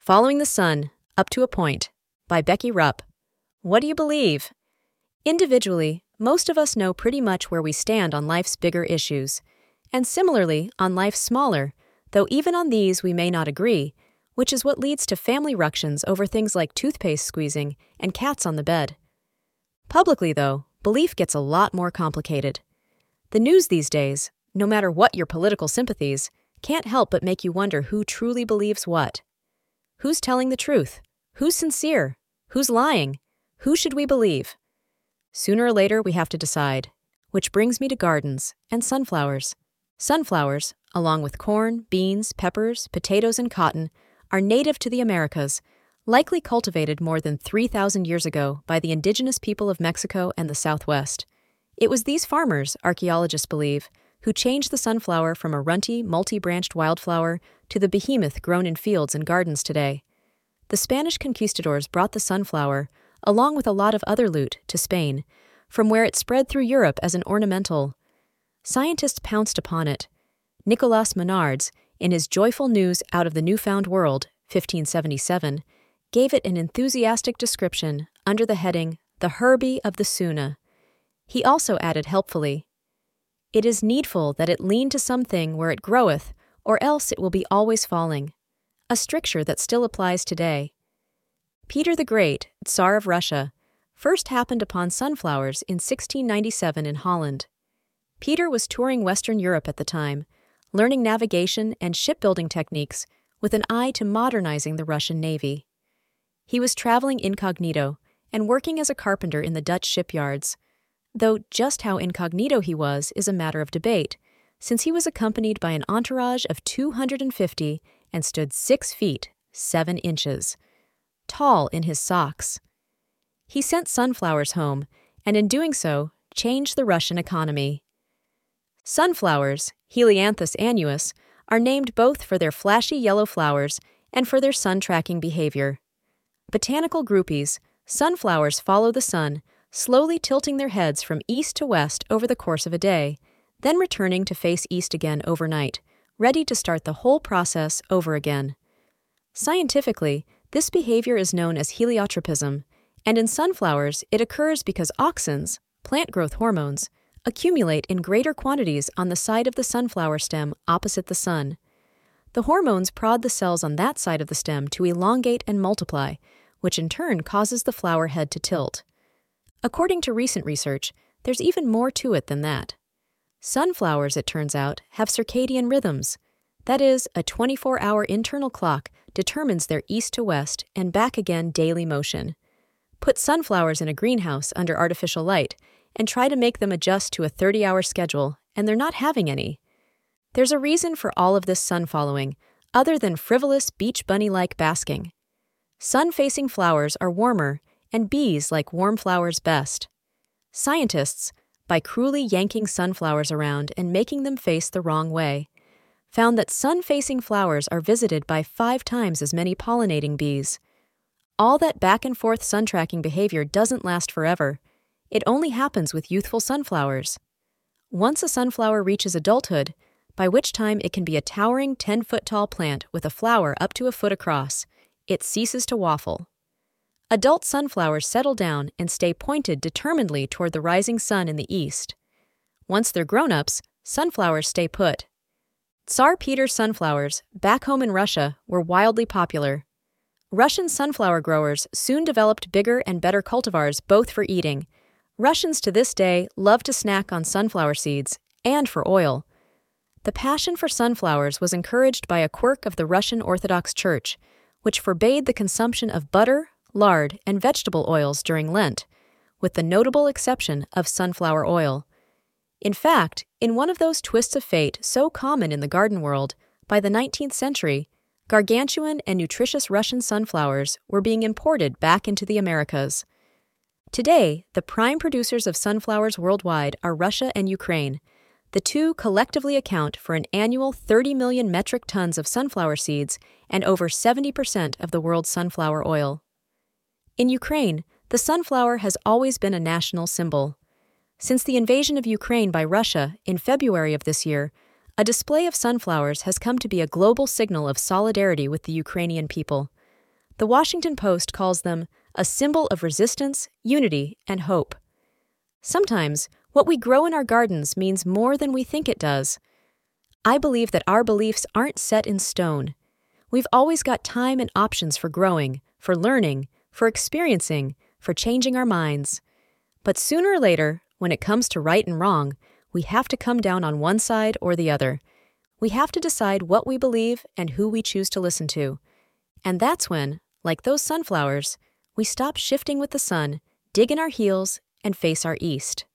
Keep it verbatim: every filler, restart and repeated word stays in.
Following the Sun, Up to a Point, by Becky Rupp. What do you believe? Individually, most of us know pretty much where we stand on life's bigger issues, and similarly on life's smaller, though even on these we may not agree, which is what leads to family ructions over things like toothpaste squeezing and cats on the bed. Publicly, though, belief gets a lot more complicated. The news these days, no matter what your political sympathies, can't help but make you wonder who truly believes what. Who's telling the truth? Who's sincere? Who's lying? Who should we believe? Sooner or later we have to decide, which brings me to gardens and sunflowers. Sunflowers, along with corn, beans, peppers, potatoes, and cotton, are native to the Americas, likely cultivated more than three thousand years ago by the indigenous people of Mexico and the Southwest. It was these farmers, archaeologists believe, who changed the sunflower from a runty, multi-branched wildflower to the behemoth grown in fields and gardens today. The Spanish conquistadors brought the sunflower, along with a lot of other loot, to Spain, from where it spread through Europe as an ornamental. Scientists pounced upon it. Nicolas Menards, in his Joyful News Out of the Newfound World, fifteen seventy-seven, gave it an enthusiastic description under the heading, The Herbie of the Suna. He also added helpfully, It is needful that it lean to something where it groweth, or else it will be always falling, a stricture that still applies today. Peter the Great, Tsar of Russia, first happened upon sunflowers in sixteen ninety-seven in Holland. Peter was touring Western Europe at the time, learning navigation and shipbuilding techniques with an eye to modernizing the Russian Navy. He was traveling incognito and working as a carpenter in the Dutch shipyards, though just how incognito he was is a matter of debate, since he was accompanied by an entourage of two hundred fifty and stood six feet, seven inches, tall in his socks. He sent sunflowers home, and in doing so, changed the Russian economy. Sunflowers, Helianthus annuus, are named both for their flashy yellow flowers and for their sun-tracking behavior. Botanical groupies, sunflowers follow the sun, slowly tilting their heads from east to west over the course of a day, then returning to face east again overnight, ready to start the whole process over again. Scientifically, this behavior is known as heliotropism, and in sunflowers it occurs because auxins, plant growth hormones, accumulate in greater quantities on the side of the sunflower stem opposite the sun. The hormones prod the cells on that side of the stem to elongate and multiply, which in turn causes the flower head to tilt. According to recent research, there's even more to it than that. Sunflowers, it turns out, have circadian rhythms. That is, a twenty-four hour internal clock determines their east to west and back again daily motion. Put sunflowers in a greenhouse under artificial light and try to make them adjust to a thirty hour schedule, and they're not having any. There's a reason for all of this sun following, other than frivolous beach bunny-like basking. Sun-facing flowers are warmer, and bees like warm flowers best. Scientists, by cruelly yanking sunflowers around and making them face the wrong way, found that sun-facing flowers are visited by five times as many pollinating bees. All that back-and-forth sun-tracking behavior doesn't last forever. It only happens with youthful sunflowers. Once a sunflower reaches adulthood, by which time it can be a towering ten-foot-tall plant with a flower up to a foot across, it ceases to waffle. Adult sunflowers settle down and stay pointed determinedly toward the rising sun in the east. Once they're grown-ups, sunflowers stay put. Tsar Peter's sunflowers, back home in Russia, were wildly popular. Russian sunflower growers soon developed bigger and better cultivars both for eating. Russians to this day love to snack on sunflower seeds, and for oil. The passion for sunflowers was encouraged by a quirk of the Russian Orthodox Church, which forbade the consumption of butter, lard, and vegetable oils during Lent, with the notable exception of sunflower oil. In fact, in one of those twists of fate so common in the garden world, by the nineteenth century, gargantuan and nutritious Russian sunflowers were being imported back into the Americas. Today, the prime producers of sunflowers worldwide are Russia and Ukraine. The two collectively account for an annual thirty million metric tons of sunflower seeds and over seventy percent of the world's sunflower oil. In Ukraine, the sunflower has always been a national symbol. Since the invasion of Ukraine by Russia in February of this year, a display of sunflowers has come to be a global signal of solidarity with the Ukrainian people. The Washington Post calls them a symbol of resistance, unity, and hope. Sometimes, what we grow in our gardens means more than we think it does. I believe that our beliefs aren't set in stone. We've always got time and options for growing, for learning, for experiencing, for changing our minds. But sooner or later, when it comes to right and wrong, we have to come down on one side or the other. We have to decide what we believe and who we choose to listen to. And that's when, like those sunflowers, we stop shifting with the sun, dig in our heels, and face our east.